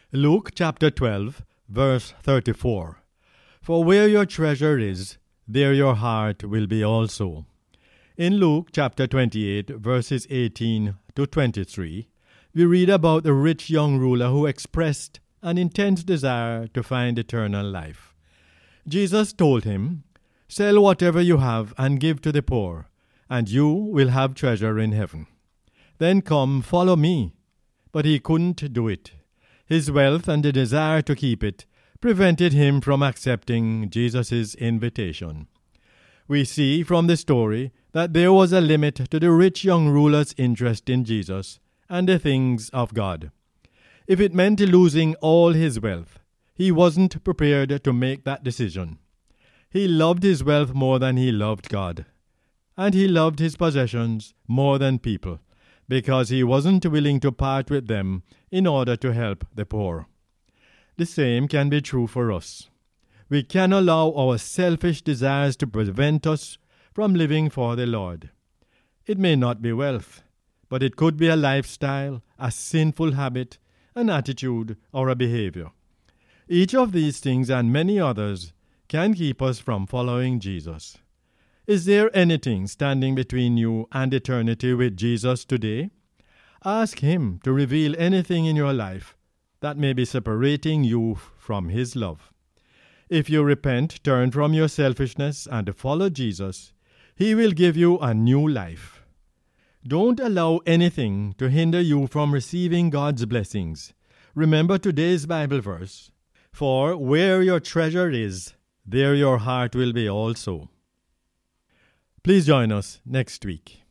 Luke chapter 12, verse 34. For where your treasure is, there your heart will be also. In Luke chapter 28, verses 18 to 23, we read about the rich young ruler who expressed an intense desire to find eternal life. Jesus told him, "Sell whatever you have and give to the poor, and you will have treasure in heaven. Then come, follow me." But he couldn't do it. His wealth and the desire to keep it prevented him from accepting Jesus' invitation. We see from the story that there was a limit to the rich young ruler's interest in Jesus and the things of God. If it meant losing all his wealth, he wasn't prepared to make that decision. He loved his wealth more than he loved God, and he loved his possessions more than people, because he wasn't willing to part with them in order to help the poor. The same can be true for us. We can allow our selfish desires to prevent us from living for the Lord. It may not be wealth, but it could be a lifestyle, a sinful habit, an attitude, or a behavior. Each of these things and many others can keep us from following Jesus. Is there anything standing between you and eternity with Jesus today? Ask Him to reveal anything in your life that may be separating you from His love. If you repent, turn from your selfishness, and follow Jesus, He will give you a new life. Don't allow anything to hinder you from receiving God's blessings. Remember today's Bible verse, "For where your treasure is, there your heart will be also." Please join us next week.